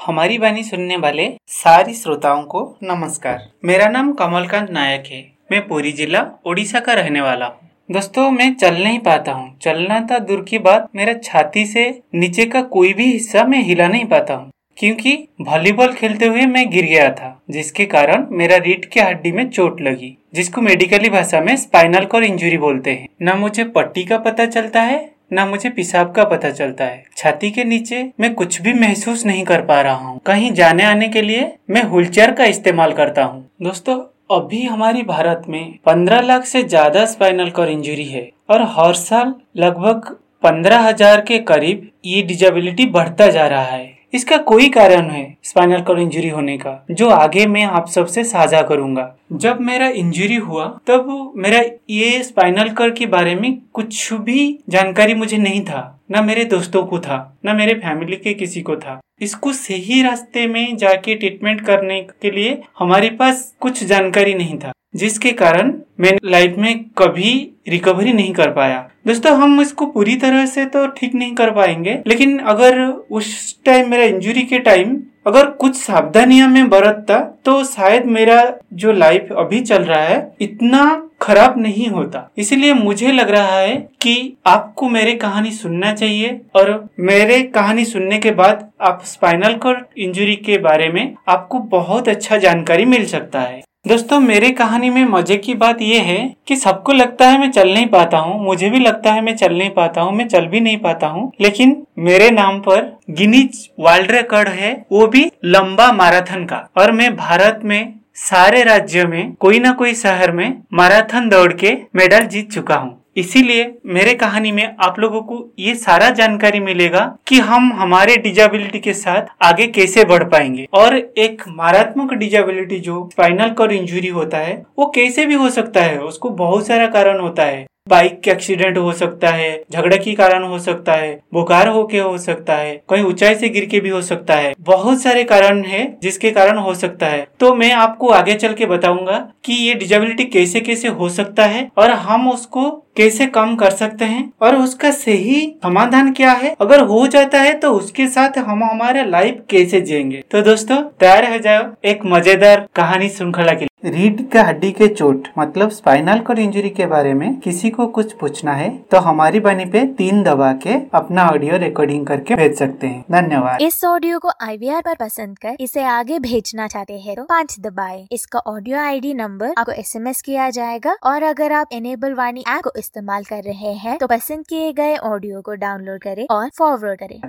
हमारी वाणी सुनने वाले सारी श्रोताओं को नमस्कार। मेरा नाम कमलकांत नायक है। मैं पुरी जिला ओडिशा का रहने वाला हूँ। दोस्तों, मैं चल नहीं पाता हूँ। चलना तो दूर की बात, मेरा छाती से नीचे का कोई भी हिस्सा मैं हिला नहीं पाता हूँ, क्योंकि वॉलीबॉल खेलते हुए मैं गिर गया था, जिसके कारण मेरा रीढ़ की हड्डी में चोट लगी, जिसको मेडिकली भाषा में स्पाइनल कॉर्ड इंजरी बोलते हैं। न मुझे पट्टी का पता चलता है, ना मुझे पेशाब का पता चलता है। छाती के नीचे मैं कुछ भी महसूस नहीं कर पा रहा हूँ। कहीं जाने आने के लिए मैं व्हीलचेयर का इस्तेमाल करता हूँ। दोस्तों, अभी हमारी भारत में 15 लाख से ज्यादा स्पाइनल कॉर्ड इंजरी है और हर साल लगभग 15,000 के करीब ये डिसेबिलिटी बढ़ता जा रहा है। इसका कोई कारण है स्पाइनल कॉर्ड इंजरी होने का, जो आगे मैं आप सबसे साझा करूंगा। जब मेरा इंजरी हुआ तब मेरा ये स्पाइनल कॉर्ड के बारे में कुछ भी जानकारी मुझे नहीं था, ना मेरे दोस्तों को था, ना मेरे फैमिली के किसी को था। इसको सही रास्ते में जाके ट्रीटमेंट करने के लिए हमारे पास कुछ जानकारी नहीं था, जिसके कारण मैं लाइफ में कभी रिकवरी नहीं कर पाया। दोस्तों, हम इसको पूरी तरह से तो ठीक नहीं कर पाएंगे, लेकिन अगर उस टाइम मेरा इंजरी के टाइम अगर कुछ सावधानियां मैं बरतता तो शायद मेरा जो लाइफ अभी चल रहा है इतना खराब नहीं होता। इसलिए मुझे लग रहा है कि आपको मेरे कहानी सुनना चाहिए, और मेरे कहानी सुनने के बाद आप स्पाइनल कॉर्ड इंजरी के बारे में आपको बहुत अच्छा जानकारी मिल सकता है। दोस्तों, मेरे कहानी में मजे की बात यह है कि सबको लगता है मैं चल नहीं पाता हूँ। मुझे भी लगता है मैं चल नहीं पाता हूँ, मैं चल भी नहीं पाता हूँ, लेकिन मेरे नाम पर गिनीज वर्ल्ड रिकॉर्ड है, वो भी लंबा मैराथन का। और मैं भारत में सारे राज्यों में कोई ना कोई शहर में मैराथन दौड़ के मेडल जीत चुका हूँ। इसीलिए मेरे कहानी में आप लोगों को ये सारा जानकारी मिलेगा कि हम हमारे डिसेबिलिटी के साथ आगे कैसे बढ़ पाएंगे, और एक मारात्मक डिसेबिलिटी जो स्पाइनल कॉर्ड इंजरी होता है वो कैसे भी हो सकता है। उसको बहुत सारा कारण होता है। बाइक के एक्सीडेंट हो सकता है, झगड़े के कारण हो सकता है, बुखार होके हो सकता है, कहीं ऊंचाई से गिर के भी हो सकता है। बहुत सारे कारण है जिसके कारण हो सकता है। तो मैं आपको आगे चल के बताऊंगा कि ये डिसेबिलिटी कैसे कैसे हो सकता है और हम उसको कैसे कम कर सकते हैं, और उसका सही समाधान क्या है। अगर हो जाता है तो उसके साथ हम हमारा लाइफ कैसे जिएंगे। तो दोस्तों, तैयार हो जाओ एक मजेदार कहानी श्रृंखला के लिए। रीढ़ की हड्डी के चोट मतलब स्पाइनल कॉर्ड इंजरी के बारे में किसी को कुछ पूछना है तो हमारी वाणी पे 3 दबा के अपना ऑडियो रिकॉर्डिंग करके भेज सकते हैं। धन्यवाद। इस ऑडियो को IVR पर पसंद कर इसे आगे भेजना चाहते हैं तो 5 दबाएं। इसका ऑडियो ID नंबर आपको SMS किया जाएगा, और अगर आप एनेबल वाणी ऐप को इस्तेमाल कर रहे हैं तो पसंद किए गए ऑडियो को डाउनलोड करें और फॉरवर्ड करें।